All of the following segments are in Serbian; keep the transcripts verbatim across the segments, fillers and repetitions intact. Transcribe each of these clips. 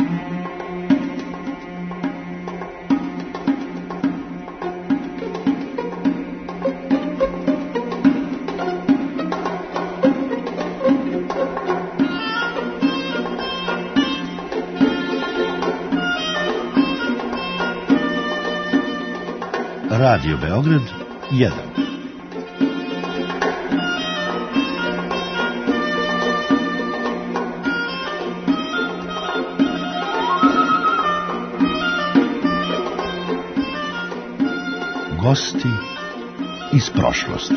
Radio Beograd jedan. Gosti iz prošlosti.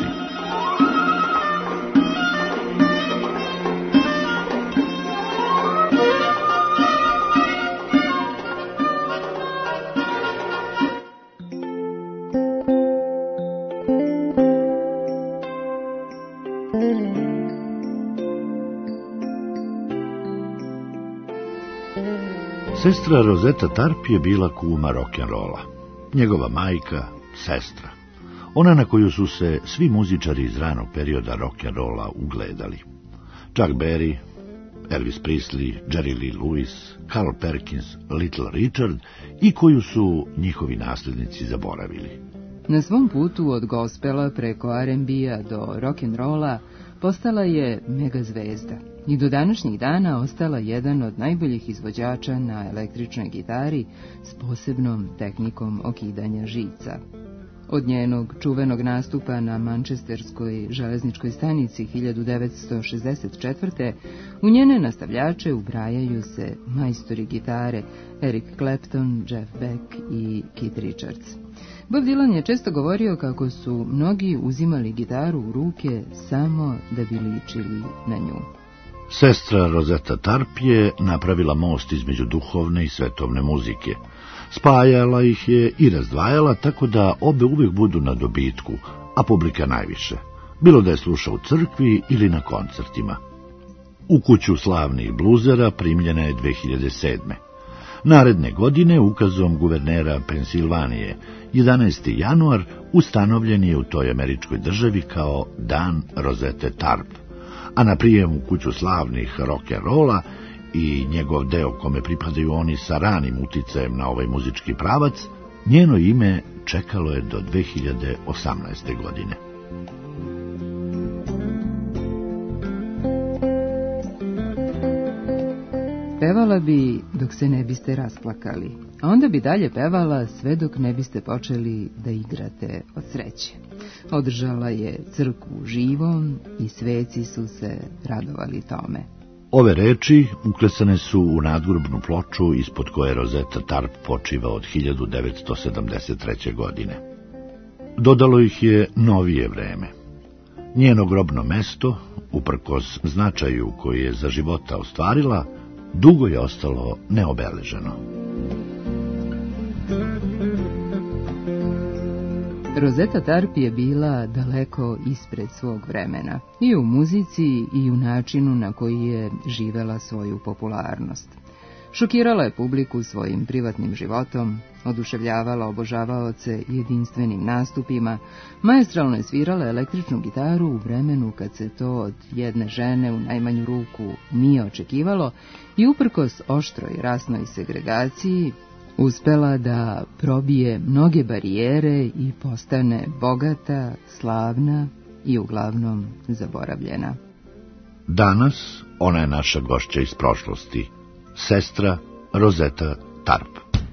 Sestra Rosetta Tarp je bila kuma rock'n'rolla. Njegova majka, sestra. Ona na koju su se svi muzičari iz ranog perioda rock'n'rolla ugledali. Chuck Berry, Elvis Presley, Jerry Lee Lewis, Carl Perkins, Little Richard i koju su njihovi nasljednici zaboravili. Na svom putu od gospela preko R and B-a do rock'n'rolla postala je mega zvezda i do današnjih dana ostala jedan od najboljih izvođača na električnoj gitari s posebnom tehnikom okidanja žica. Od njenog čuvenog nastupa na mančesterskoj železničkoj stanici hiljadu devetsto šezdeset četvrte. u njene nastavljače ubrajaju se majstori gitare Eric Clapton, Jeff Beck i Keith Richards. Bob Dylan je često govorio kako su mnogi uzimali gitaru u ruke samo da bi ličili na nju. Sestra Rosetta Tarp je napravila most između duhovne i svetovne muzike. Spajala ih je i razdvajala tako da obe uvijek budu na dobitku, a publika najviše, bilo da je sluša u crkvi ili na koncertima. U kuću slavnih bluzera primljena je dve hiljade sedme. Naredne godine ukazom guvernera Pensilvanije jedanaesti januar ustanovljen je u toj američkoj državi kao Dan Rosette Tarp, a na prijem u kuću slavnih rock'n'rolla i njegov deo kome pripadaju oni sa ranim uticajem na ovaj muzički pravac, njeno ime čekalo je do dve hiljade osamnaeste. godine. Pevala bi dok se ne biste rasplakali, a onda bi dalje pevala sve dok ne biste počeli da igrate od sreće. Održala je crkvu živom i sveci su se radovali tome. Ove reči uklesane su u nadgrobnu ploču ispod koje Rosetta Tarp počiva od hiljadu devetsto sedamdeset treće. godine. Dodalo ih je novije vreme. Njeno grobno mesto, uprkos značaju koji je za života ostvarila, dugo je ostalo neobeleženo. Rosetta Tarp je bila daleko ispred svog vremena, i u muzici i u načinu na koji je živela svoju popularnost. Šokirala je publiku svojim privatnim životom, oduševljavala obožavaoce jedinstvenim nastupima, maestralno je svirala električnu gitaru u vremenu kad se to od jedne žene u najmanju ruku nije očekivalo i uprkos oštroj rasnoj segregaciji uspela da probije mnoge barijere i postane bogata, slavna i uglavnom zaboravljena. Danas ona je naša gošća iz prošlosti, sestra Rosetta Tarp.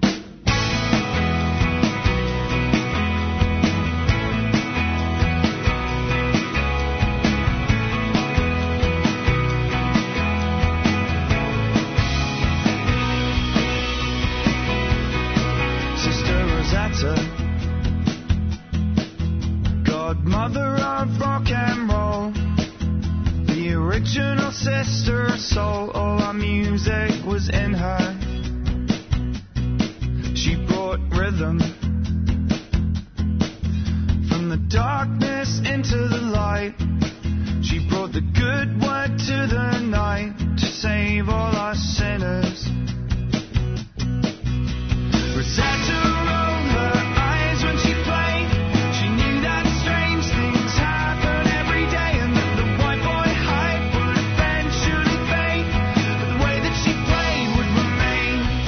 Godmother of rock and roll, the original sister of soul. All our music was in her. She brought rhythm from the darkness into the light. She brought the good word to the night to save all our sinners. Rosetta rolled her eyes when she played. She knew that strange things happen every day, and that the white boy hype would eventually fade, but the way that she played would remain.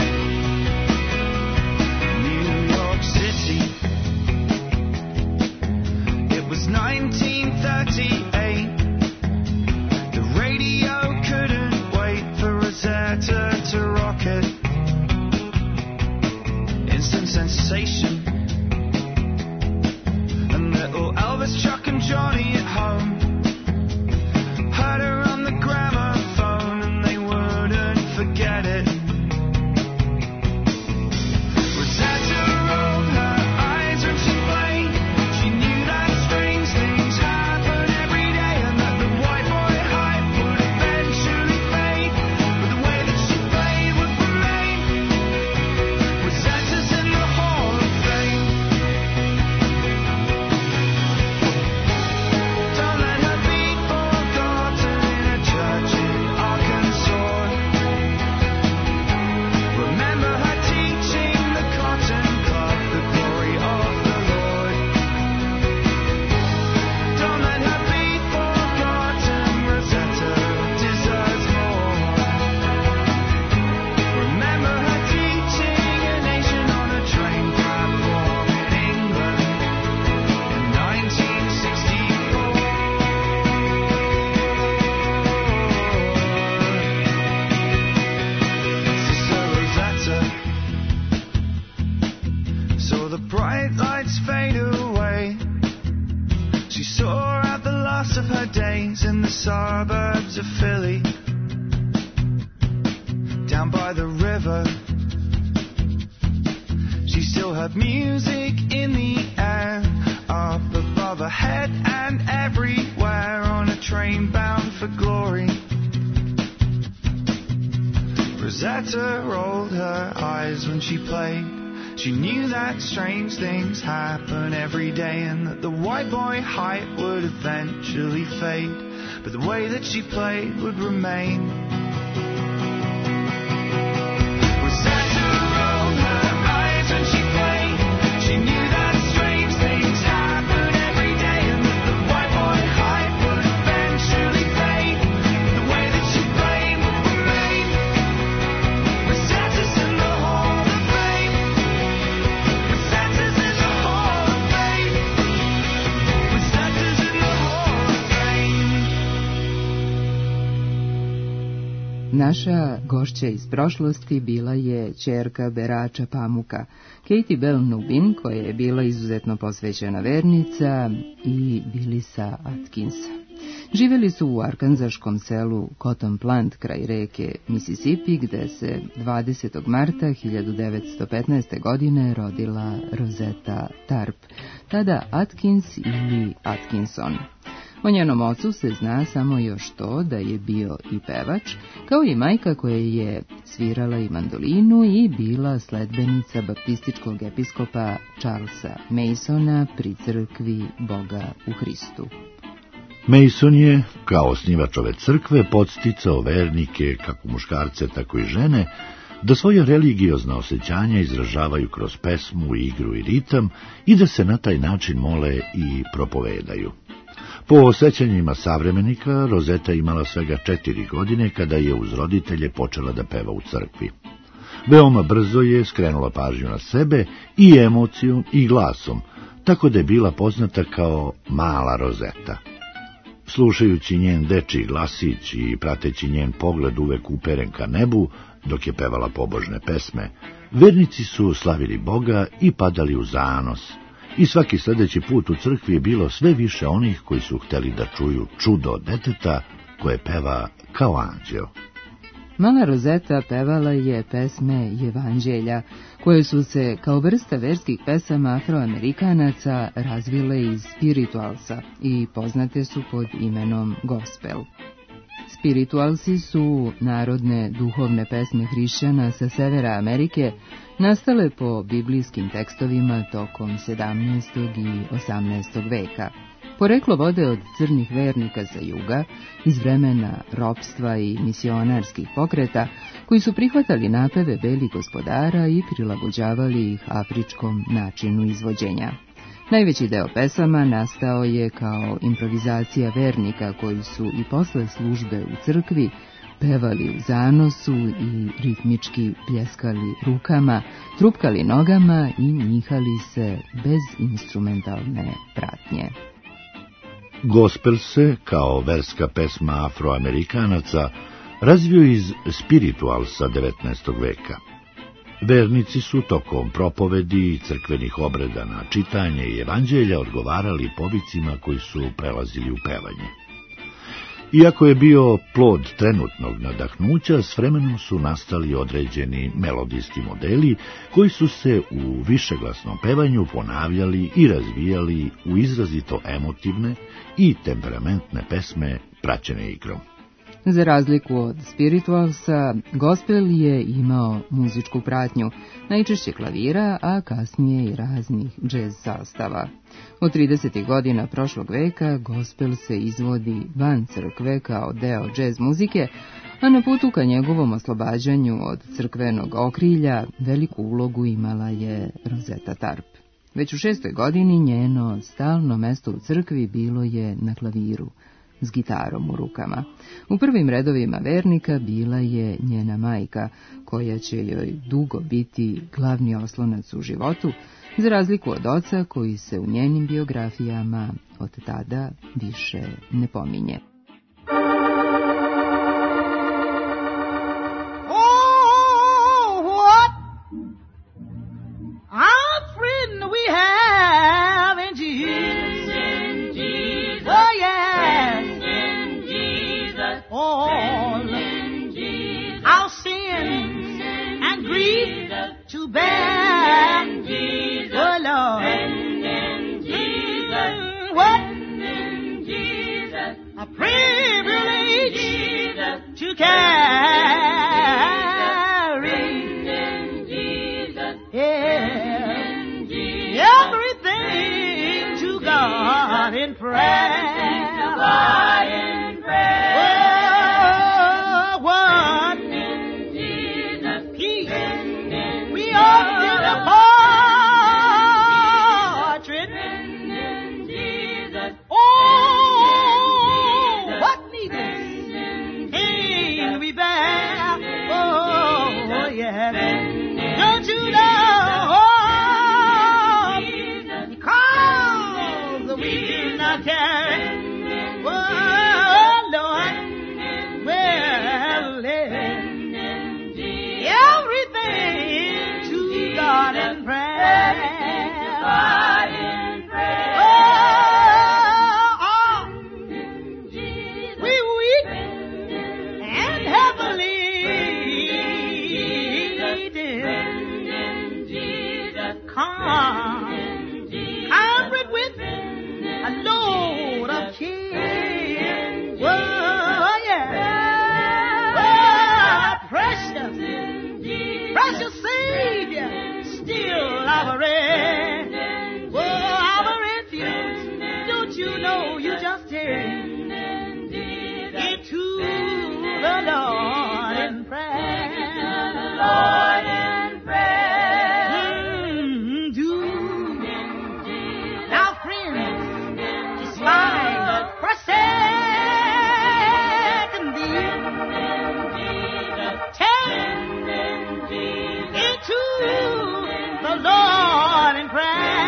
lights fade away. She saw out the last of her days in the suburbs of Philly, down by the river. She still heard music in the air, up above her head and everywhere, on a train bound for glory. Rosetta rolled her eyes when she played. She knew that strange things happen every day, and that the white boy hype would eventually fade, but the way that she played would remain. Rosetta rolled her eyes when she played. She knew that strange things happen every day, and that the white boy hype would eventually fade, but the way that she played would remain. Rosetta's in the Hall of Fame. Rosetta's in the Hall of Fame. Rosetta's in the Hall of Fame. Naša gošća iz prošlosti bila je ćerka berača pamuka, Katie Bell Nubin, koja je bila izuzetno posvećena vernica, i Billisa Atkinsa. Živjeli su u arkanzaškom selu Cotton Plant kraj reke Mississippi, gde se dvadesetog marta hiljadu devetsto petnaeste. godine rodila Rosetta Tarp, tada Atkins ili Atkinson. O njenom ocu se zna samo još to da je bio i pevač, kao i majka koja je svirala i mandolinu i bila sledbenica baptističkog episkopa Charlesa Masona pri crkvi Boga u Hristu. Mason je, kao osnivač ove crkve, podsticao vernike, kako muškarce, tako i žene, da svoje religiozna osjećanja izražavaju kroz pesmu, igru i ritam i da se na taj način mole i propovedaju. Po osjećanjima savremenika, Rosetta imala svega četiri godine kada je uz roditelje počela da peva u crkvi. Veoma brzo je skrenula pažnju na sebe i emocijom i glasom, tako da je bila poznata kao Mala Rosetta. Slušajući njen dečiji glasić i prateći njen pogled uvek uperen ka nebu, dok je pevala pobožne pesme, vernici su slavili Boga i padali u zanos, i svaki sljedeći put u crkvi je bilo sve više onih koji su hteli da čuju čudo deteta koje peva kao anđeo. Mala Rosetta pevala je pesme Evanđelja, koje su se kao vrsta verskih pesama Afroamerikanaca razvile iz spiritualsa i poznate su pod imenom gospel. Spiritualsi su narodne duhovne pesme hrišćana sa severa Amerike, nastale po biblijskim tekstovima tokom sedamnaestog i osamnaestog veka. Poreklo vode od crnih vernika sa juga, iz vremena ropstva i misionarskih pokreta, koji su prihvatali napeve belih gospodara i prilagođavali ih afričkom načinu izvođenja. Najveći deo pesama nastao je kao improvizacija vernika koji su i posle službe u crkvi pevali u zanosu i ritmički pljeskali rukama, trupkali nogama i njihali se bez instrumentalne pratnje. Gospel se, kao verska pesma Afroamerikanaca, razvio iz spiritualsa devetnaestog veka. Vernici su tokom propovedi i crkvenih obreda na čitanje i evanđelja odgovarali povicima koji su prelazili u pevanje. Iako je bio plod trenutnog nadahnuća, s vremenom su nastali određeni melodijski modeli koji su se u višeglasnom pevanju ponavljali i razvijali u izrazito emotivne i temperamentne pesme praćene igrom. Za razliku od spiritualsa, gospel je imao muzičku pratnju, najčešće klavira, a kasnije i raznih džez sastava. Od tridesetih godina prošlog veka gospel se izvodi van crkve kao deo džez muzike, a na putu ka njegovom oslobađanju od crkvenog okrilja veliku ulogu imala je Rosetta Tarp. Već u šestoj godini njeno stalno mesto u crkvi bilo je na klaviru, s gitarom u rukama. U prvim redovima vernika bila je njena majka, koja će joj dugo biti glavni oslonac u životu, za razliku od oca koji se u njenim biografijama od tada više ne pominje. Oh, what a friend we have. to bear. Jesus, oh Lord. Friend in Jesus. Mm, what? Friend in Jesus. A privilege Jesus. To carry. Friend in Jesus. Yeah. In Jesus. Everything to God in prayer. To God in prayer. Oh, what? In Jesus. Peace. We are still a portrait. In Jesus. Oh, what needless pain we bear. Oh, yeah. Don't you know? Because we do not care. Oh, Lord. Well, everything to God in prayer. Oh, oh. We weep and heavily come, covered with a load of care. Oh, yeah. Oh, precious, precious Savior, still our refuge. Oh, our refuge. Don't you know you just take it to the Lord in prayer. Lord in prayer. Mm, do. Now, friends, despite forsaking thee, take it to the Lord in prayer.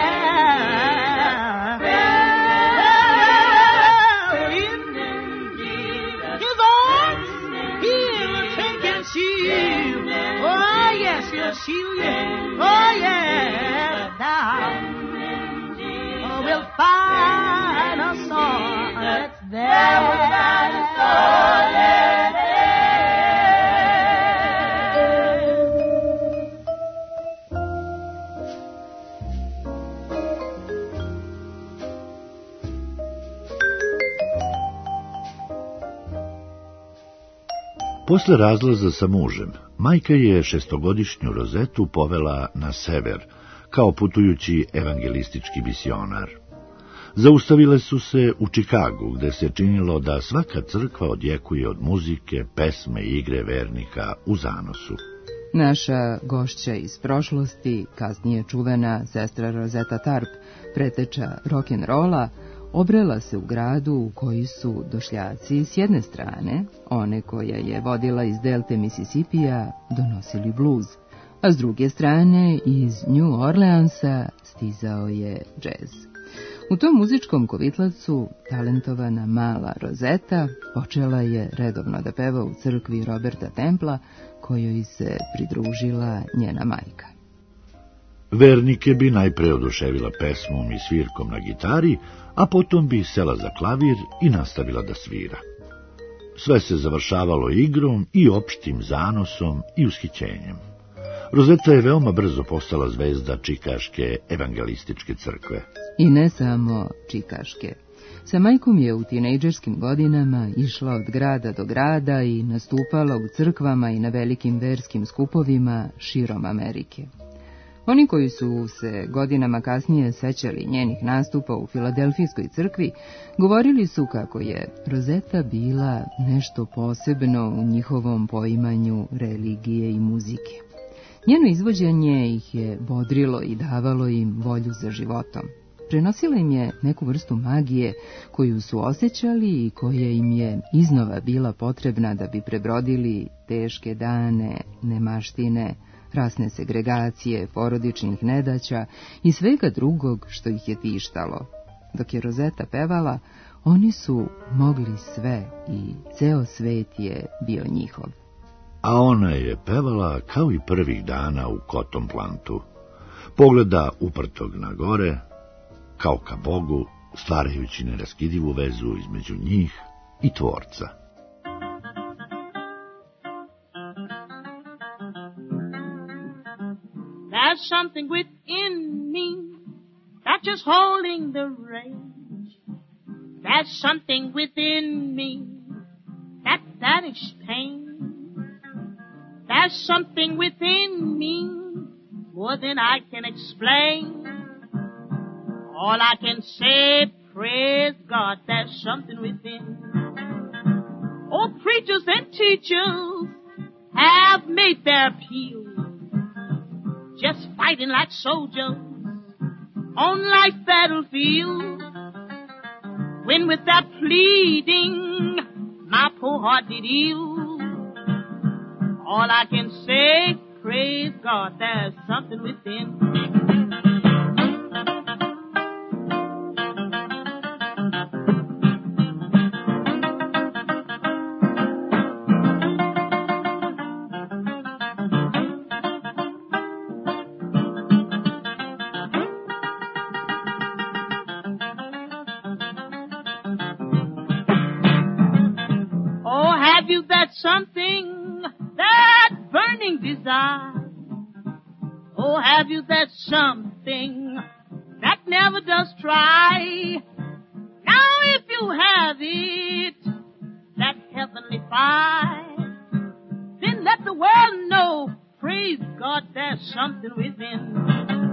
Well, in His arms, He will take and shield. Oh, yes, He'll shield you. Oh, yes, thou will find a solace there. Posle razlaza sa mužem, majka je šestogodišnju Rozetu povela na sever, kao putujući evangelistički misionar. Zaustavile su se u Čikagu, gde se činilo da svaka crkva odjekuje od muzike, pesme i igre vernika u zanosu. Naša gošća iz prošlosti, kasnije čuvena sestra Rosetta Tharpe, preteča rock'n'rolla, obrela se u gradu u koji su došljaci s jedne strane, one koja je vodila iz delte Misisipija, donosili bluz, a s druge strane iz New Orleansa stizao je džez. U tom muzičkom kovitlacu talentovana mala Rosetta počela je redovno da peva u crkvi Roberta Templa, kojoj se pridružila njena majka. Vernike bi najpre oduševila pesmom i svirkom na gitari, a potom bi sela za klavir i nastavila da svira. Sve se završavalo igrom i opštim zanosom i ushićenjem. Rosetta je veoma brzo postala zvezda Čikaške evangelističke crkve. I ne samo Čikaške. Sa majkom je u tinejdžerskim godinama išla od grada do grada i nastupala u crkvama i na velikim verskim skupovima širom Amerike. Oni koji su se godinama kasnije sećali njenih nastupa u Filadelfijskoj crkvi, govorili su kako je Rosetta bila nešto posebno u njihovom poimanju religije i muzike. Njeno izvođenje ih je bodrilo i davalo im volju za životom. Prenosila im je neku vrstu magije koju su osjećali i koja im je iznova bila potrebna da bi prebrodili teške dane, nemaštine, rasne segregacije, porodičnih nedaća i svega drugog što ih je tištalo. Dok je Rosetta pevala, oni su mogli sve i ceo svet je bio njihov. A ona je pevala kao i prvih dana u Cotton Plantu. Pogleda uprtog na gore, kao ka Bogu, stvarajući neraskidivu vezu između njih i Tvorca. There's something within me that's just holding the range. There's something within me that banishes pain. There's something within me more than I can explain. All I can say, praise God, there's something within. Oh, preachers and teachers have made their appeal, just fighting like soldiers on life's battlefield. When with that pleading, my poor heart did yield. All I can say, praise God, there's something within. Have you that something, that burning desire? Oh, have you that something that never does try? Now if you have it, that heavenly fire, then let the world know, praise God, there's something within.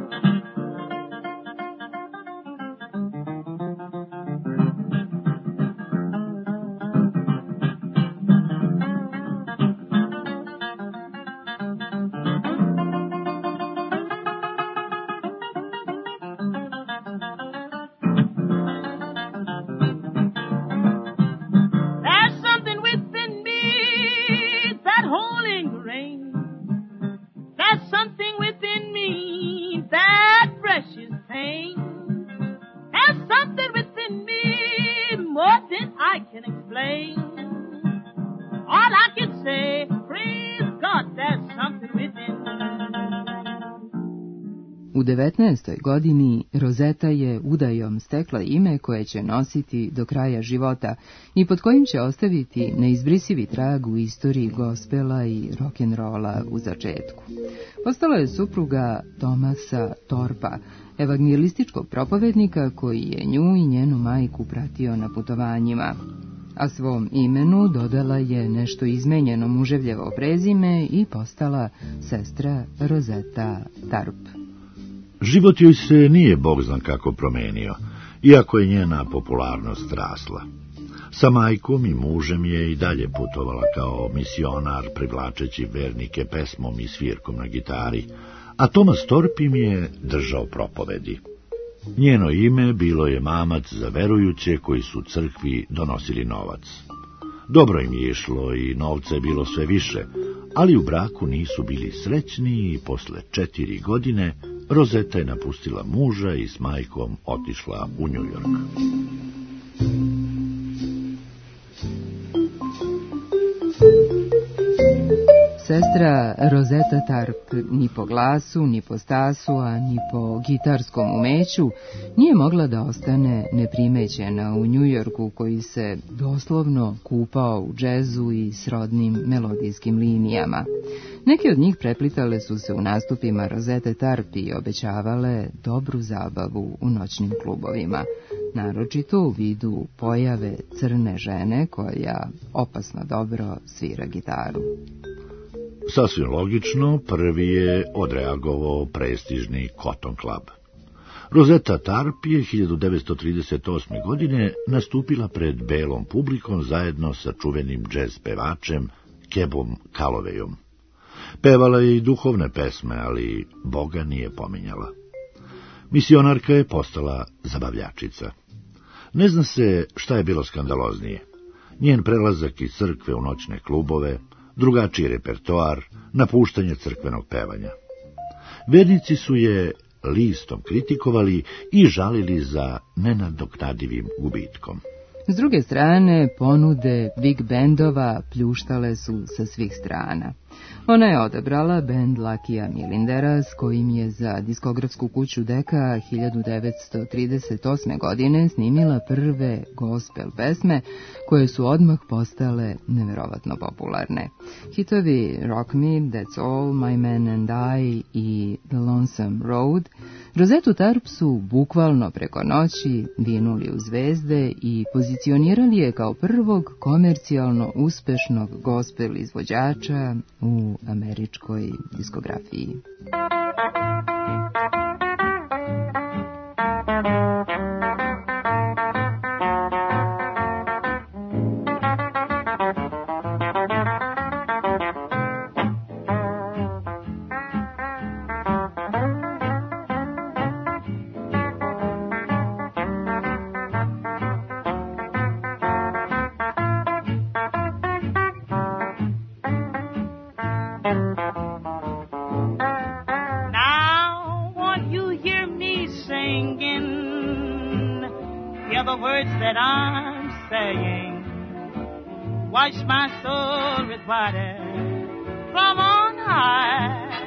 U devetnaestoj godini Rosetta je udajom stekla ime koje će nositi do kraja života i pod kojim će ostaviti neizbrisivi trag u istoriji gospela i rock'n'rolla u začetku. Postala je supruga Thomasa Thorpa, evangelističkog propovednika koji je nju i njenu majku pratio na putovanjima, a svom imenu dodala je nešto izmenjeno muževljevo prezime i postala sestra Rosetta Tharp. Život joj se nije bog zna kako promenio, iako je njena popularnost rasla. Sa majkom i mužem je i dalje putovala kao misionar, privlačeći vernike pesmom i svirkom na gitari, a Thomas Thorpe im je držao propovedi. Njeno ime bilo je mamac za verujuće koji su crkvi donosili novac. Dobro im je išlo i novca je bilo sve više, ali u braku nisu bili srećni i posle četiri godine Rosetta je napustila muža i s majkom otišla u New York. Sestra Rosetta Tharp ni po glasu, ni po stasu, a ni po gitarskom umeću nije mogla da ostane neprimećena u New Yorku, koji se doslovno kupao u džezu i srodnim melodijskim linijama. Neke od njih preplitale su se u nastupima Rosette Tharp i obećavale dobru zabavu u noćnim klubovima, naročito u vidu pojave crne žene koja opasno dobro svira gitaru. Sasvim logično, prvi je odreagovao prestižni Cotton Club. Rosetta Tharp je hiljadu devetsto trideset osme. godine nastupila pred belom publikom zajedno sa čuvenim džez pevačem Kebom Callowayom. Pevala je i duhovne pesme, ali Boga nije pominjala. Misionarka je postala zabavljačica. Ne zna se šta je bilo skandaloznije. Njen prelazak iz crkve u noćne klubove, drugačiji repertoar, napuštanje crkvenog pevanja. Vernici su je listom kritikovali i žalili za nenadoknadivim gubitkom. S druge strane, ponude big bendova pljuštale su sa svih strana. Ona je odabrala bend Lakija Milindera, s kojim je za diskografsku kuću Deka hiljadu devetsto trideset osme. godine snimila prve gospel pesme, koje su odmah postale neverovatno popularne. Hitovi Rock Me, That's All, My Man and I i The Lone Lonesome Road, Rosetu Tarp su bukvalno preko noći vinuli u zvezde i pozicionirali je kao prvog komercijalno uspešnog gospel izvođača u američkoj diskografiji. Now, won't you hear me singing? Hear the words that I'm saying. Wash my soul with water from on high.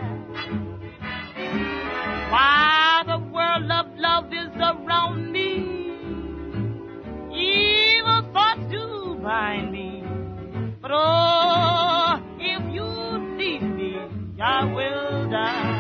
While the world of love is around me, evil thoughts do bind me. But oh, if you leave me, I will die.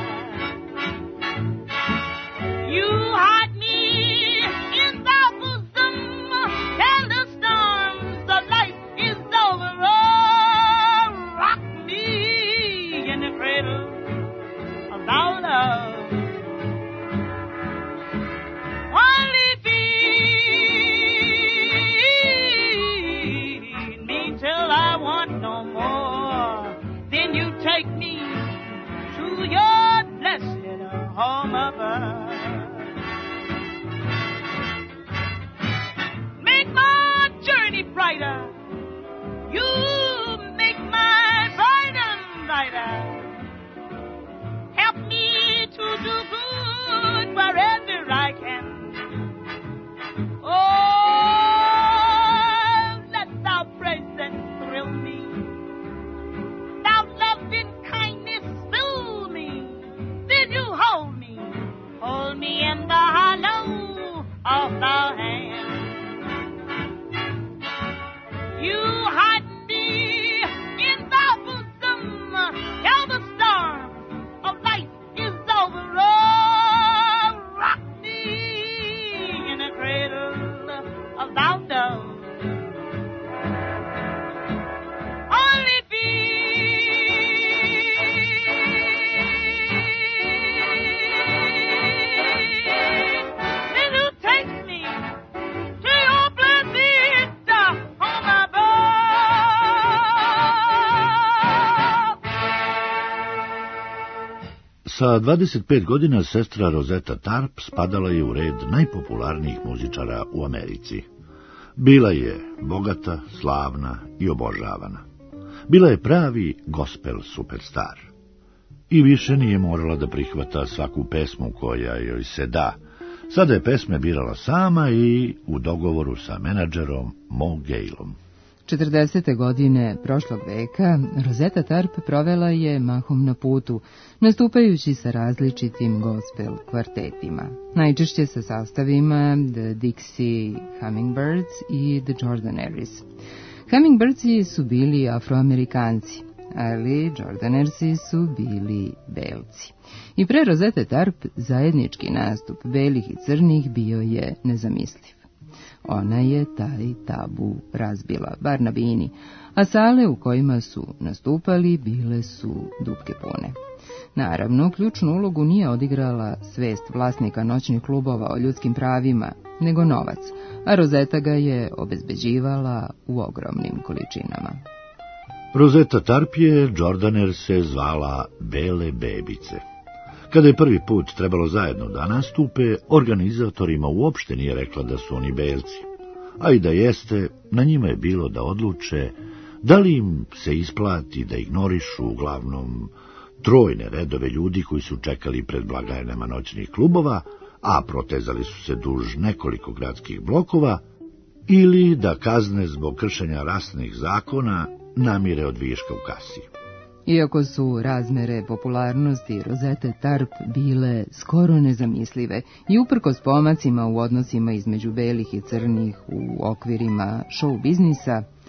You hide me in thy bosom, and the storms of life is over. Oh, rock me in the cradle of thy love. Only feed me till I want no more. Then you take me to your blessed home above. Make my journey brighter. You make my burden lighter. Help me to do good wherever I can. Oh, let thy presence thrill me. Thou loving kindness fill me. Did you hold me? Hold me in the hollow of thy hand. You hide me in thy bosom till the storm of life is over. Oh, rock me in the cradle of thy love. Only then you take me to your blessed home above. Sa dvadeset pet godina sestra Rosetta Tarp spadala je u red najpopularnijih muzičara u Americi. Bila je bogata, slavna i obožavana. Bila je pravi gospel superstar. I više nije morala da prihvata svaku pesmu koja joj se da. Sada je pesme birala sama i u dogovoru sa menadžerom Mo Gailom. četrdesete godine prošlog veka Rosetta Tarp provela je mahom na putu, nastupajući sa različitim gospel kvartetima, najčešće sa sastavima The Dixie Hummingbirds i The Jordaneres. Hummingbirdsi su bili Afroamerikanci, ali Jordanersi su bili belci. I pre Rosette Tarp zajednički nastup belih i crnih bio je nezamisliv. Ona je taj tabu razbila, bar na bini, a sale u kojima su nastupali bile su dupke pune. Naravno, ključnu ulogu nije odigrala svest vlasnika noćnih klubova o ljudskim pravima, nego novac, a Rosetta ga je obezbeđivala u ogromnim količinama. Rosetta Tarp je Jordanerse zvala Bele bebice. Kada je prvi put trebalo zajedno da nastupe, organizatorima uopšte nije rekla da su oni belci. A i da jeste, na njima je bilo da odluče da li im se isplati da ignorišu uglavnom trojne redove ljudi koji su čekali pred blagajnama noćnih klubova, a protezali su se duž nekoliko gradskih blokova, ili da kazne zbog kršenja rasnih zakona namire od viška u kasi. Iako su razmere popularnosti Rosette Tarp bile skoro nezamislive i uprkos pomacima u odnosima između belih i crnih u okvirima show biznisa,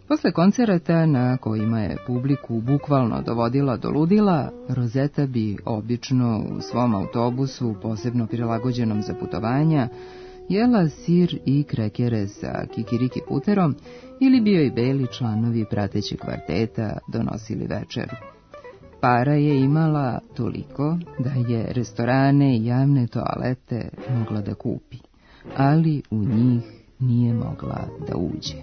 Posle koncerata na kojima je publiku bukvalno dovodila do ludila, Rosetta bi obično u svom autobusu, posebno prilagođenom za putovanja, jela sir i krekere sa kikiriki puterom ili bi joj beli članovi pratećeg kvarteta donosili večeru. Para je imala toliko da je restorane i javne toalete mogla da kupi, ali u njih nije mogla da uđe.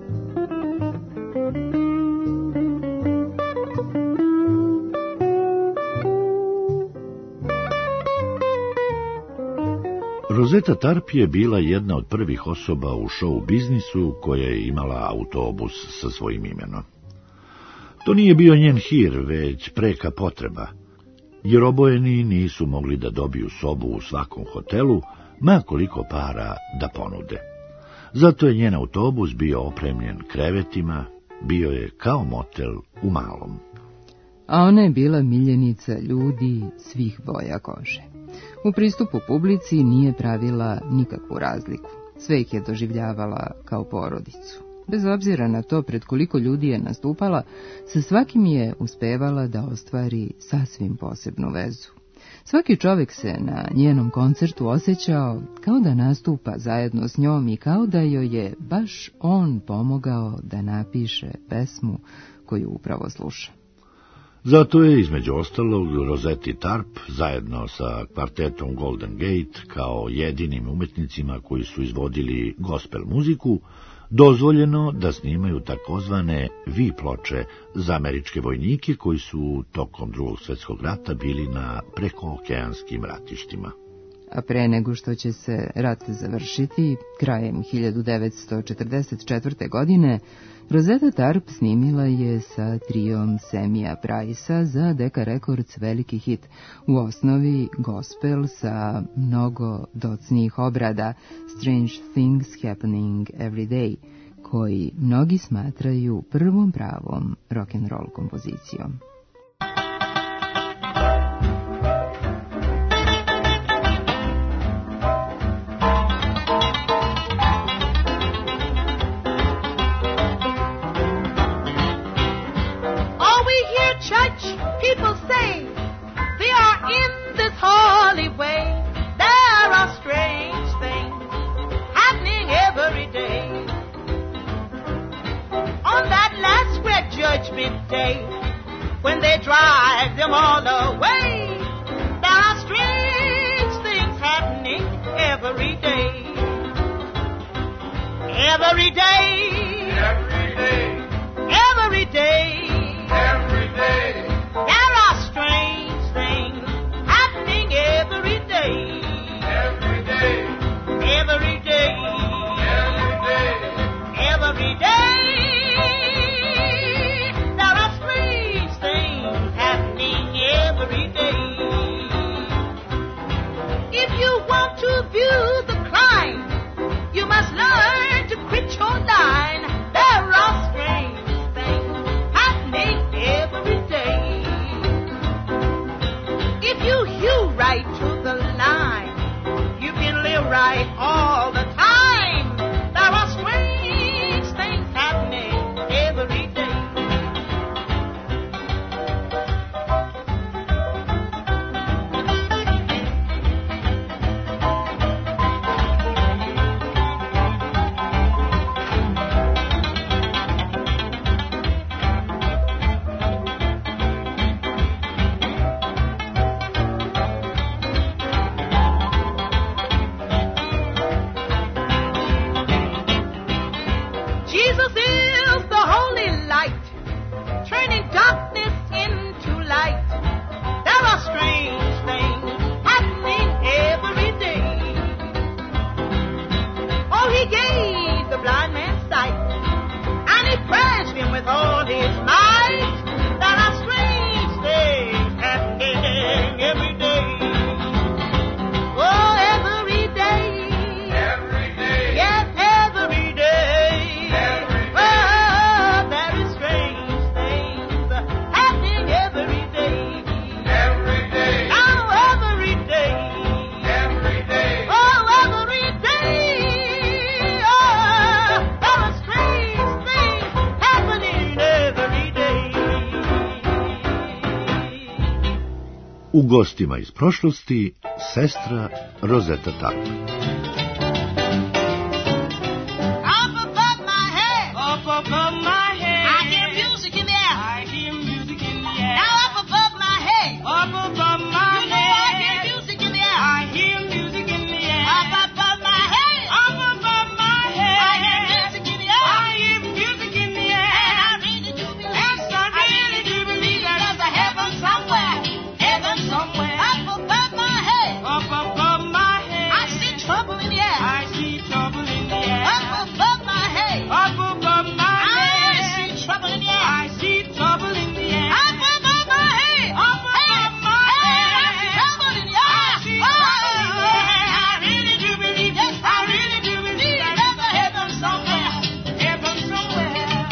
Rosetta Tarp je bila jedna od prvih osoba u show biznisu koja je imala autobus sa svojim imenom. To nije bio njen hir, već preka potreba, jer obojeni nisu mogli da dobiju sobu u svakom hotelu, ma koliko para da ponude. Zato je njen autobus bio opremljen krevetima, bio je kao motel u malom. A ona je bila miljenica ljudi svih boja kože. U pristupu publici nije pravila nikakvu razliku. Sve ih je doživljavala kao porodicu. Bez obzira na to pred koliko ljudi je nastupala, sa svakim je uspevala da ostvari sasvim posebnu vezu. Svaki čovjek se na njenom koncertu osjećao kao da nastupa zajedno s njom i kao da joj je baš on pomogao da napiše pesmu koju upravo sluša. Zato je, između ostalog, Rosetti Tarp, zajedno sa kvartetom Golden Gate, kao jedinim umetnicima koji su izvodili gospel muziku, dozvoljeno da snimaju takozvane V ploče za američke vojnike koji su tokom Drugog svjetskog rata bili na prekookeanskim ratištima. A pre nego što će se rat završiti, krajem hiljadu devetsto četrdeset četvrte. godine, Rosetta Tarp snimila je sa trijom Semija Price-a za Decca Records veliki hit, u osnovi gospel sa mnogo docnijih obrada, Strange Things Happening Every Day, koji mnogi smatraju prvom pravom rock'n'roll kompozicijom. People say they are in this holy way. There are strange things happening every day. On that last great judgment day, when they drive them all away, there are strange things happening every day. Every day. Every day. Every day. Every day. There are strange things happening every day. Every day. Every day. Every day. Every day. There are strange things happening every day. If you want to view the climb, you must learn to quit your line. There are strange things happening every day. If you hew right to the line, you can live right all the time. There are strange things happening every day. U gostima iz prošlosti sestra Rosetta Tarp. Up above my head. Up above my head. I hear music in the air. I hear music in the air. Now up above my head. Up above my you head. Know I hear music in the air. I hear music in the air. Up above my head. Up above my head. I hear music in the air. I hear music in the air. And I really do believe. Yes, I really do believe that there's a heaven somewhere. Heaven somewhere. Up above my head. Up above my head. I see trouble in the air. I see trouble in the air. Up above my head. Up above my head. I see trouble in the air. I see trouble in the air. Up above my head. Up above my head. I see trouble in the air. I see trouble in the air. I really do believe. Yes, I really do believe that there's a heaven somewhere. Heaven somewhere.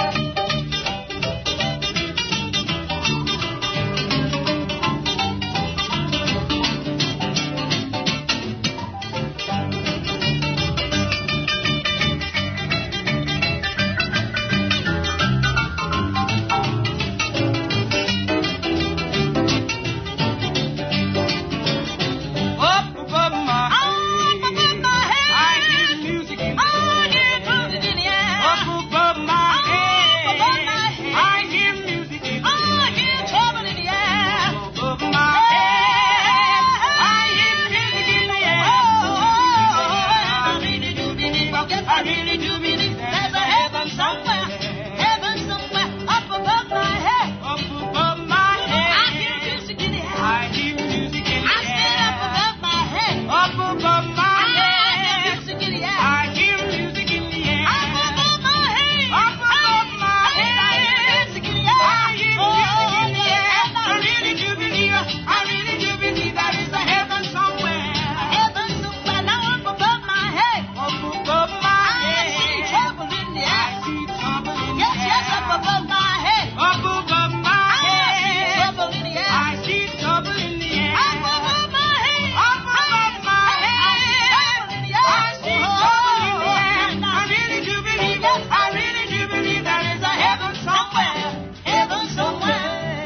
Up above my head. Up above my head. I hear music in the air. I hear music in the air. Up above my head. Up above my head. I hear music in the air. I hear trouble in the air. Up above my head. I hear music in the air. I really do believe. Yes, I really do believe there's a heaven somewhere. Heaven somewhere. Up above my head. Up above my head. I hear music in the air. I hear music in the air. I said up above my head. Up above my head. I hear music in the air. I hear music in the air. Up above my head. Up above my head. I hear music in the air. I hear music in the air. I really do believe. I really do believe there is a heaven somewhere. A heaven somewhere. Now up above my head. Up above my head. I see trouble in the air. I see trouble in the air. Yes, yes, up above my head. Up above my head. I see trouble in the air. I see trouble in the air. Up above my head. Up above my head. I see trouble in the air. I really do believe. Yes, I really do believe there is a heaven somewhere. Heaven somewhere.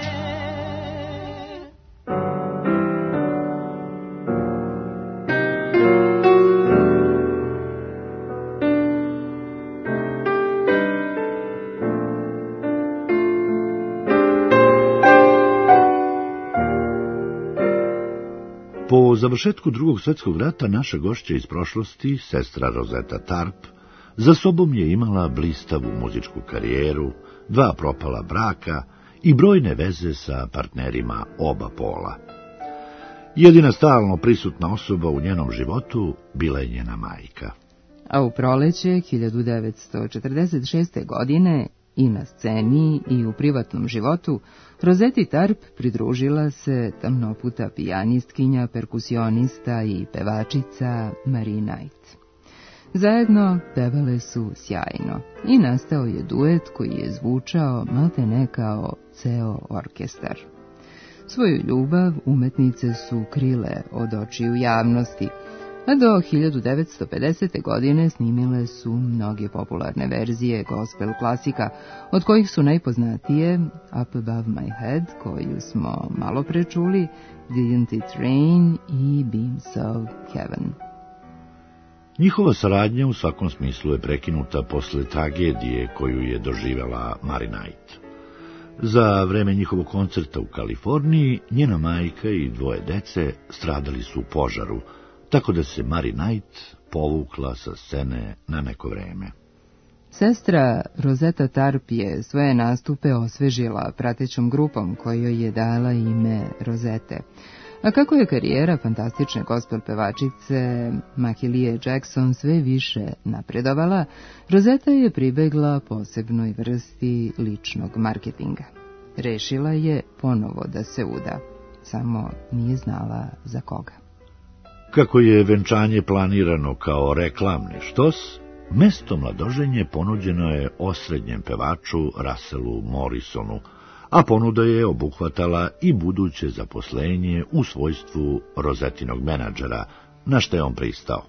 Po završetku drugog svjetskog rata naša gošća iz prošlosti, sestra Rosetta Tarp, za sobom je imala blistavu muzičku karijeru, dva propala braka i brojne veze sa partnerima oba pola. Jedina stalno prisutna osoba u njenom životu bila je njena majka. A u proleće hiljadu devetsto četrdeset šeste. godine i na sceni i u privatnom životu Rosetti Tarp pridružila se tamnoputa pijanistkinja, perkusionista i pevačica Marie Knight. Zajedno pevale su sjajno i nastao je duet koji je zvučao maltene kao ceo orkestar. Svoju ljubav umetnice su krile od očiju javnosti, a do hiljadu devetsto pedesete. godine snimile su mnoge popularne verzije gospel klasika, od kojih su najpoznatije Up Above My Head, koju smo malo prečuli, Didn't It Rain i Beams of Heaven. Njihova saradnja u svakom smislu je prekinuta posle tragedije koju je doživjela Marie Knight. Za vreme njihovog koncerta u Kaliforniji, njena majka i dvoje dece stradali su u požaru, tako da se Marie Knight povukla sa scene na neko vreme. Sestra Rosetta Tarp je svoje nastupe osvežila pratećom grupom kojoj je dala ime Rosette. A kako je karijera fantastične gospel pevačice Mahalie Jackson sve više napredovala, Rosetta je pribegla posebnoj vrsti ličnog marketinga. Rešila je ponovo da se uda, samo nije znala za koga. Kako je venčanje planirano kao reklamni štos, mesto mladoženje ponuđeno je osrednjem pevaču Russellu Morrisonu, a ponuda je obuhvatala i buduće zaposlenje u svojstvu Rosettinog menadžera, na što je on pristao.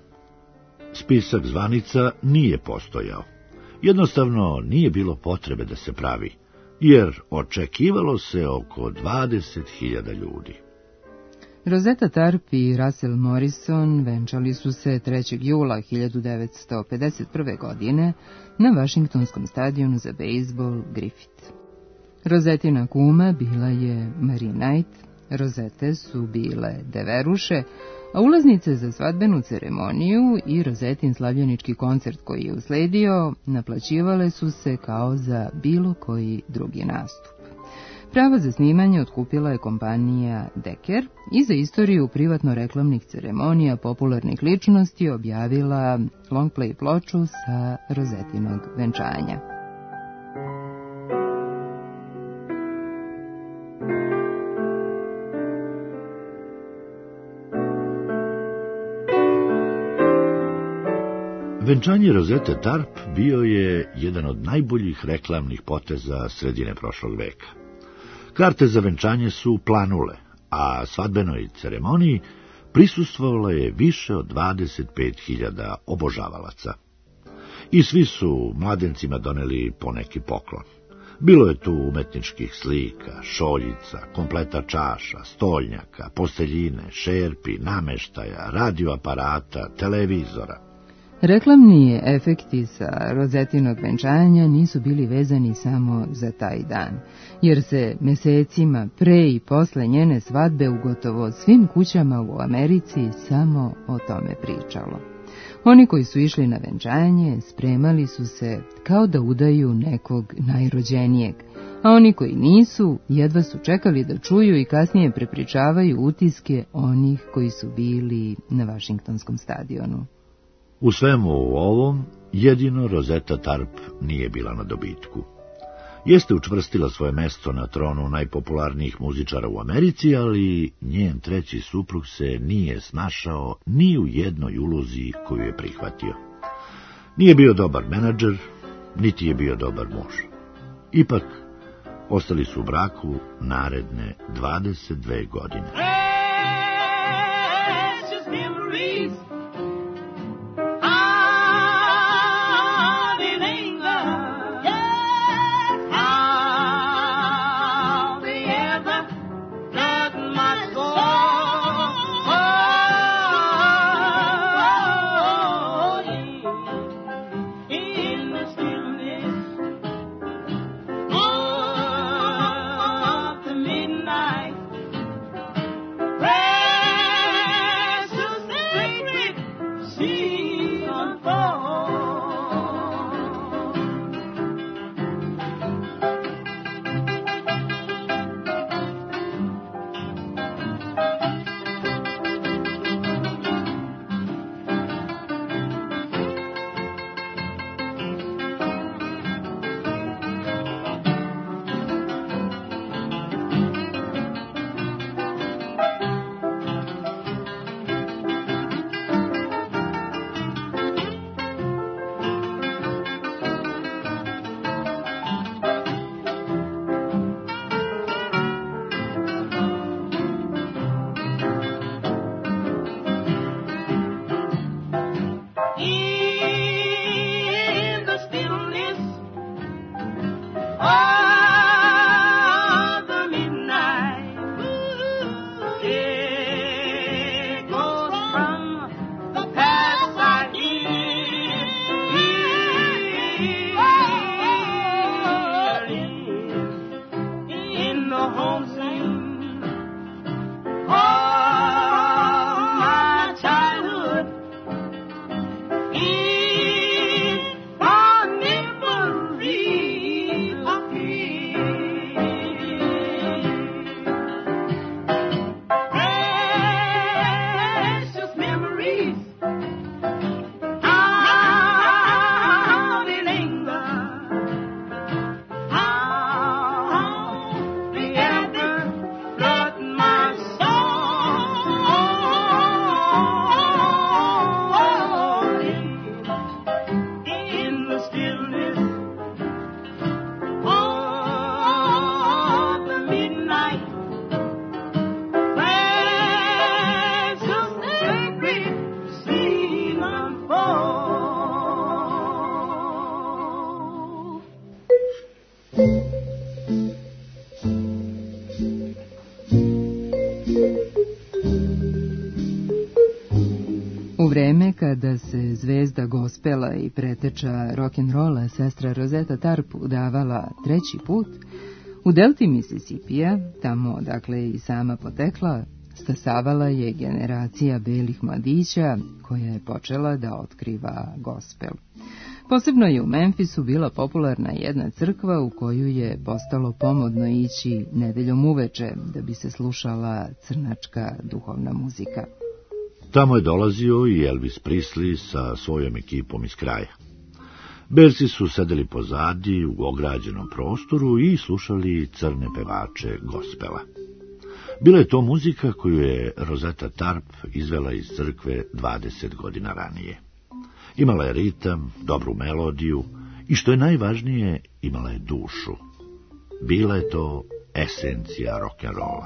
Spisak zvanica nije postojao. Jednostavno nije bilo potrebe da se pravi, jer očekivalo se oko dvadeset hiljada ljudi. Rosetta Tharpe i Russell Morrison venčali su se trećeg jula hiljadu devetsto pedeset prve. godine na Vašingtonskom stadionu za bejzbol Griffith. Rosettina kuma bila je Marie Knight, Rosette su bile Deveruše, a ulaznice za svadbenu ceremoniju i Rosettin slavljenički koncert koji je usledio naplaćivale su se kao za bilo koji drugi nastup. Prava za snimanje otkupila je kompanija Decker i za istoriju privatno reklamnih ceremonija popularnih ličnosti objavila longplay ploču sa Rosettinog venčanja. Venčanje Rosette Tharpe bio je jedan od najboljih reklamnih poteza sredine prošlog veka. Karte za venčanje su planule, a svadbenoj ceremoniji prisustvovalo je više od dvadeset pet hiljada obožavalaca. I svi su mladencima doneli poneki poklon. Bilo je tu umetničkih slika, šoljica, kompleta čaša, stoljnjaka, posteljine, šerpi, nameštaja, radioaparata, televizora. Reklamni efekti sa Rosettinog venčanja nisu bili vezani samo za taj dan, jer se mesecima pre i posle njene svadbe u gotovo svim kućama u Americi samo o tome pričalo. Oni koji su išli na venčanje spremali su se kao da udaju nekog najrođenijeg, a oni koji nisu jedva su čekali da čuju i kasnije prepričavaju utiske onih koji su bili na Vašingtonskom stadionu. U svemu ovom jedino Rosetta Tharpe nije bila na dobitku. Jeste učvrstila svoje mesto na tronu najpopularnijih muzičara u Americi, ali njen treći suprug se nije snašao ni u jednoj ulozi koju je prihvatio. Nije bio dobar menadžer, niti je bio dobar muž. Ipak, ostali su u braku naredne dvadeset dve godine. vreme kada se zvezda gospela i preteča rock'n'rolla sestra Rosetta Tarp udavala treći put, u delti Misisipija, tamo odakle je i sama potekla, stasavala je generacija belih mladića koja je počela da otkriva gospel. Posebno je u Memphisu bila popularna jedna crkva u koju je postalo pomodno ići nedeljom uveče da bi se slušala crnačka duhovna muzika. Tamo je dolazio i Elvis Presley sa svojom ekipom iz kraja. Belci su sedeli pozadi u ograđenom prostoru i slušali crne pevače gospela. Bila je to muzika koju je Rosetta Tarp izvela iz crkve dvadeset godina ranije. Imala je ritam, dobru melodiju i, što je najvažnije, imala je dušu. Bila je to esencija rock'n'rolla.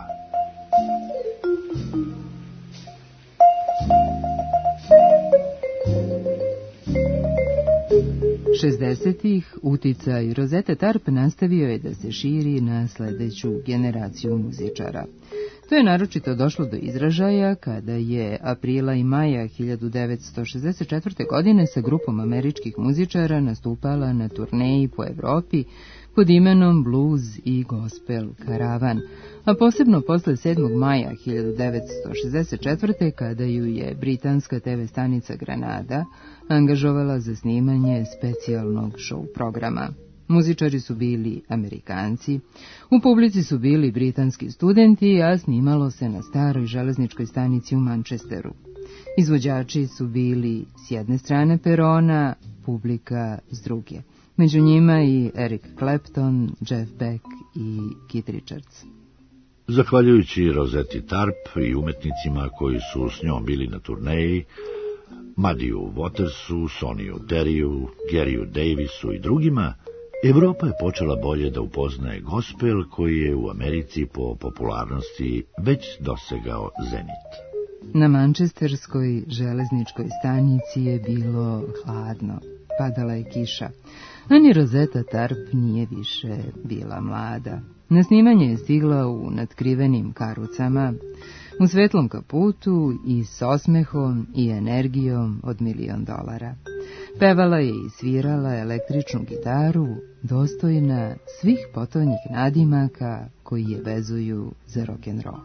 šezdesetih uticaj Rosette Tarp nastavio je da se širi na sledeću generaciju muzičara. To je naročito došlo do izražaja kada je aprila i maja hiljadu devetsto šezdeset četvrte. godine sa grupom američkih muzičara nastupala na turneji po Evropi pod imenom Blues i Gospel Karavan, a posebno posle sedmog maja hiljadu devetsto šezdeset četvrte. kada ju je britanska te ve stanica Granada angažovala za snimanje specijalnog show programa. Muzičari su bili Amerikanci, u publici su bili britanski studenti, a snimalo se na staroj železničkoj stanici u Manchesteru. Izvođači su bili s jedne strane perona, publika s druge. Među njima i Eric Clapton, Jeff Beck i Keith Richards. Zahvaljujući Rosetti Tarp i umetnicima koji su s njom bili na turneji, Muddyu Watersu, Sonny Terryu, Garyu Davisu i drugima, Evropa je počela bolje da upoznaje gospel koji je u Americi po popularnosti već dosegao zenit. Na mančesterskoj železničkoj stanici je bilo hladno, padala je kiša, a ni Rosetta Tarp nije više bila mlada. Na snimanje je stigla u natkrivenim karucama, u svetlom kaputu i s osmehom i energijom od milion dolara. Pevala je i svirala električnu gitaru, dostojna svih potonjih nadimaka koji je vezuju za rock'n'roll.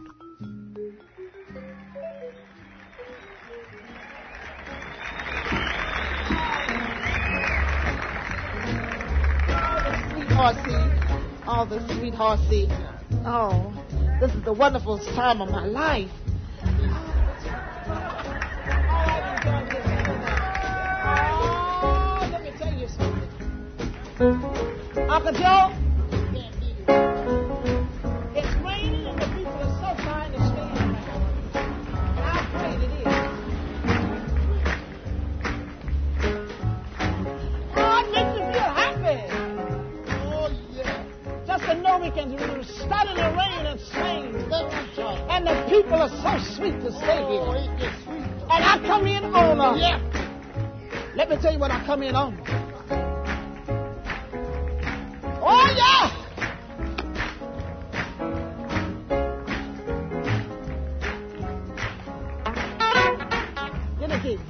Horsey, all the sweet horsey. Oh, this is the wonderful time of my life. Oh, let me tell you something. Uncle Joe, it's raining and the people are so trying to stay around. And I pray it is. Oh, it makes me feel happy. Just to know we can start in the rain and sing. And the people are so sweet to stay here. And I come in on a... Yeah. Let me tell you what I come in on. Oh, yeah! Give me a key.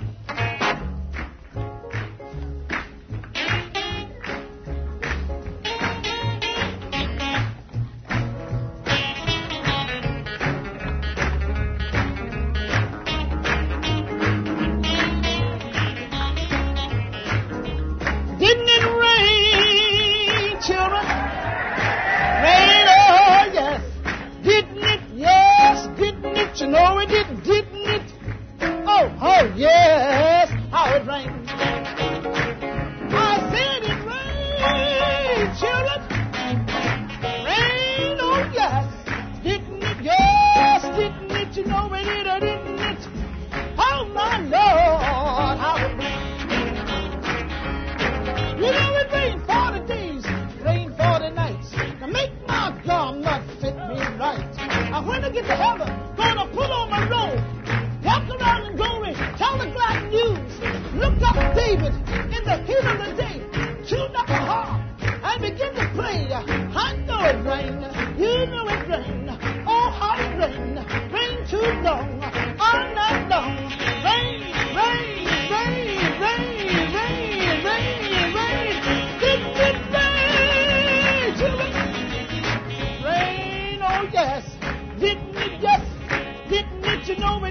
Rain, rain,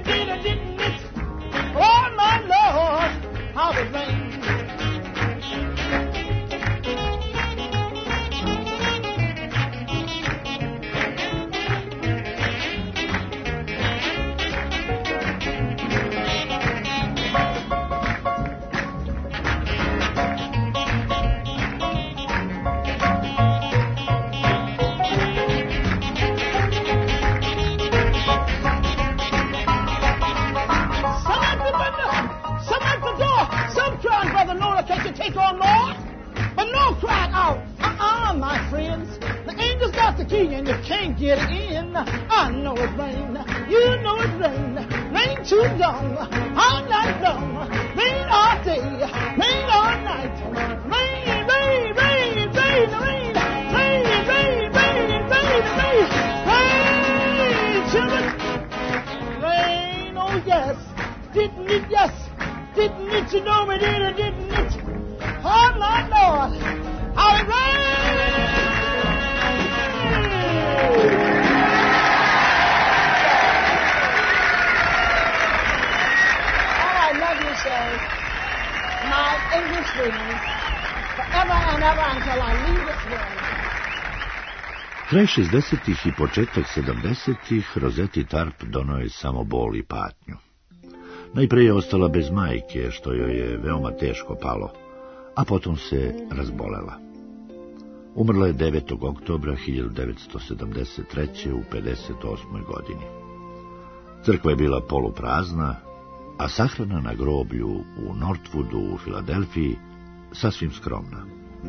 did or didn't it? Oh, my Lord, how it rained. Take on more, but no cried out. Uh-uh, my friends. The angel's got the key and you can't get in. I know it rain. You know it rain. Rain too long, all night long. Rain all day, rain all night. Rain, rain, rain, rain, rain. Rain, rain, rain, rain, rain. Rain, children. Rain, oh yes. Didn't it, yes. Didn't it, you know it did or didn't it? Oh, my Lord, how it rains! Oh, I love you, sir. My English friends, forever and ever until I leave this world. Kraj šezdesetih i početak sedamdesetih Rosetta Tharpe donio je samo bol i patnju. Najprije je ostala bez majke, što joj je veoma teško palo, a potom se razbolela. Umrla je devetog oktobra hiljadu devetsto sedamdeset treće u pedeset osmoj godini. Crkva je bila poluprazna, a sahrana na groblju u Northwoodu u Filadelfiji sasvim skromna.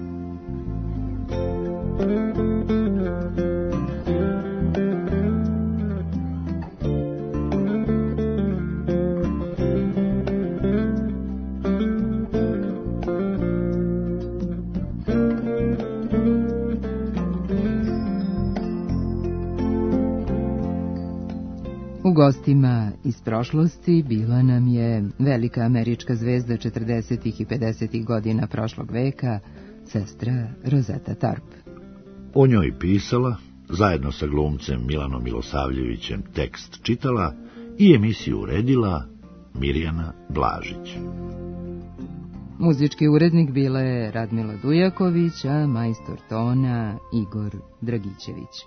U gostima iz prošlosti bila nam je velika američka zvezda četrdesetih i pedesetih godina prošlog veka, sestra Rosetta Tharpe. O njoj pisala, zajedno sa glumcem Milanom Milosavljevićem tekst čitala i emisiju uredila Mirjana Blažić. Muzički urednik bila je Radmila Dujaković, a majstor tona Igor Dragićević.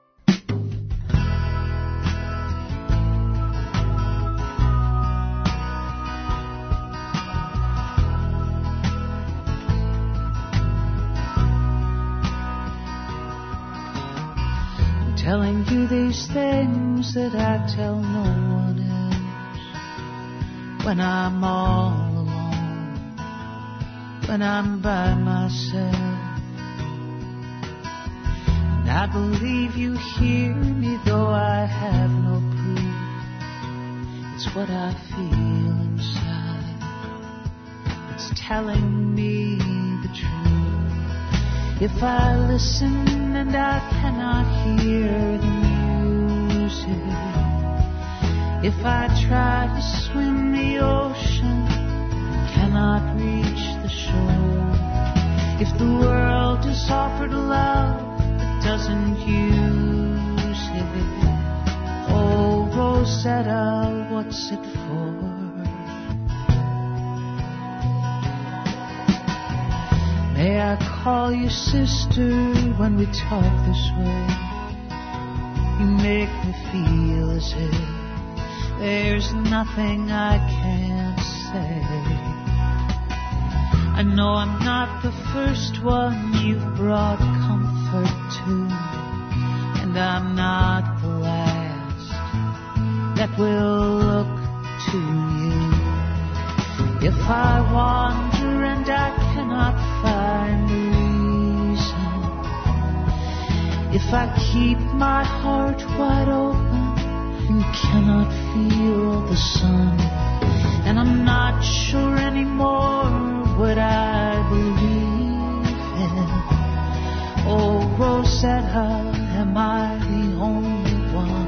Telling you these things that I tell no one else. When I'm all alone, when I'm by myself, and I believe you hear me though I have no proof. It's what I feel inside, it's telling me the truth. If I listen and I cannot hear the music, if I try to swim the ocean and cannot reach the shore, if the world is offered love but doesn't use it, oh Rosetta, what's it for? May I call you sister when we talk this way? You make me feel as if there's nothing I can't say. I know I'm not the first one you've brought comfort to, and I'm not the last that will look to you. If I wander and I cannot find a reason, if I keep my heart wide open and cannot feel the sun, and I'm not sure anymore what I believe in, oh Rosetta, am I the only one?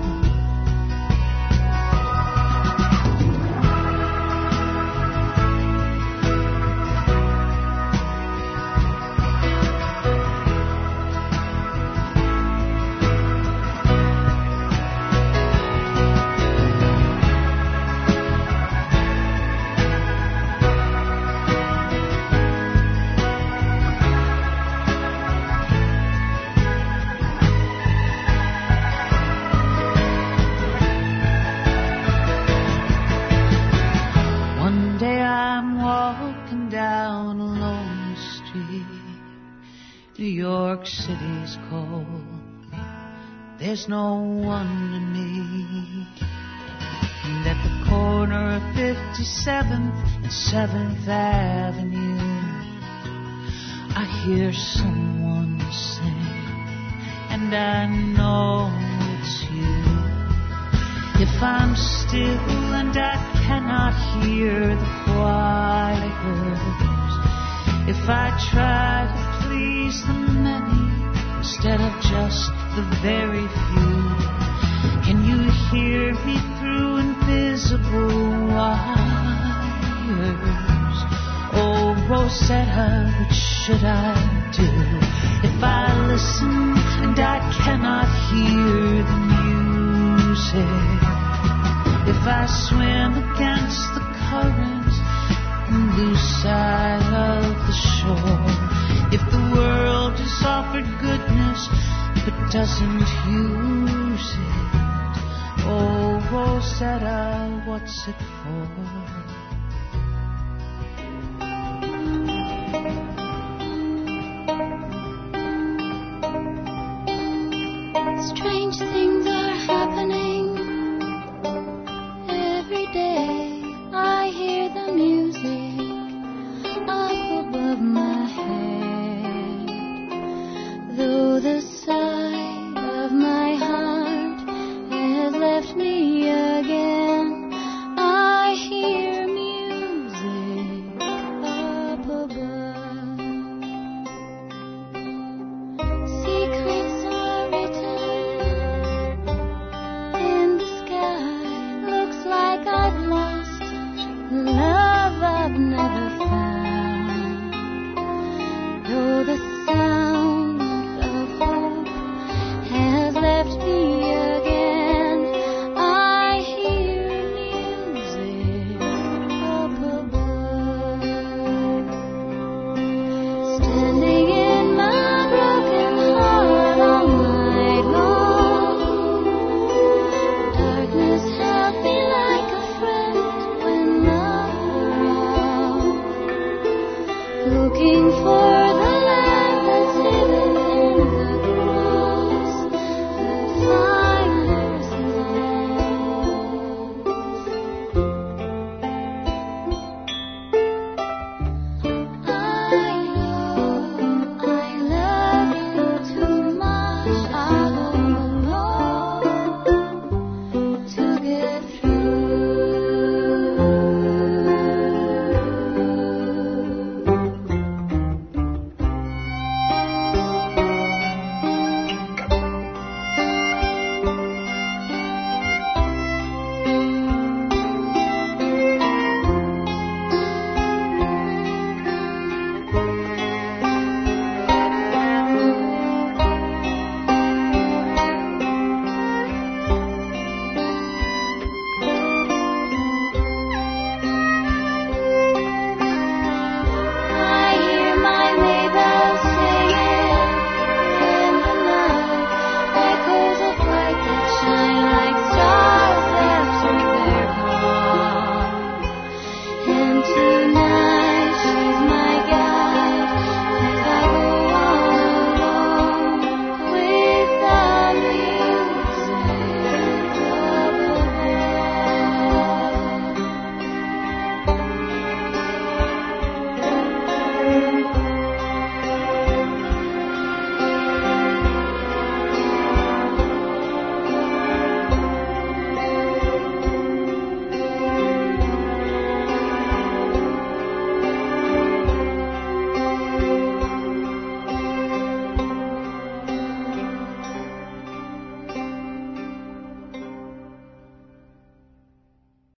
city's cold. There's no one to me. And at the corner of fifty-seventh and seventh Avenue, I hear someone sing, and I know it's you. If I'm still and I cannot hear the choirs, if I try to please the many instead of just the very few, can you hear me through invisible wires? Oh, Rosetta, what should I do if I listen and I cannot hear the music? If I swim against the current and lose sight of the shore, if the world is offered goodness but doesn't use it, oh, Rosetta, what's it for? Strange things are happening every day. I hear the music up above my head, though the side of my heart has left me again. I hear music up above. Secrets are written in the sky. Looks like I've lost love I've never